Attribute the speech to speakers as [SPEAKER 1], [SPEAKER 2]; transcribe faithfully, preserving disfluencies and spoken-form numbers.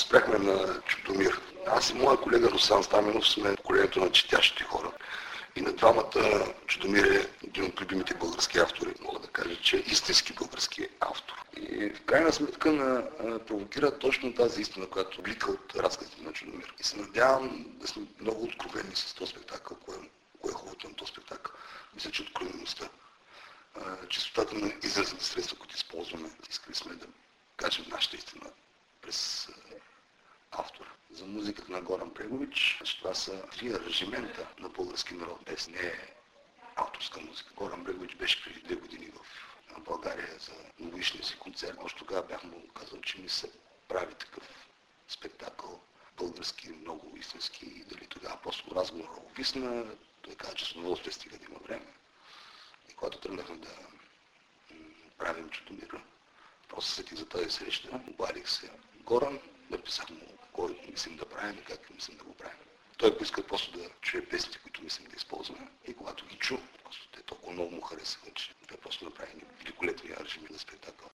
[SPEAKER 1] спряхме на Чудомир. Аз и моя колега Русан Стаменов сме поколението на четящите хора. И на двамата Чудомир е един от любимите български автори. Мога да кажа, че е истински български автор. И в крайна сметка на, а, провокира точно тази истина, която блика от разказите на Чудомир. И се надявам да сме много откровени с този спектакъл, кое, кое е хубавото на този спектакъл. Мисля, че откровеността, чистотата на изразните средства, които използваме. Искали сме да кажем нашата истина през автора. За музиката на Горан Брегович, това са три аранжимента на български народ, без не е авторска музика. Горан Брегович беше преди две години в България за новогодишния си концерт. Още тогава бях му казал, че ми се прави такъв спектакъл български, много истински, и дали тогава просто разговора увисна. Той каза, че с удоволствие стига да има време. И когато тръгнахме да правим Чудомира, просто сетих за тази среща, обадих се Горан, написах му кой мислим да правим и как мислим да го правим. Той поиска просто да чуе песните, които мислим да използваме. И когато ги чу, просто те толкова много му харесаха, че той просто направи великолепния аранжимент на спектакъл.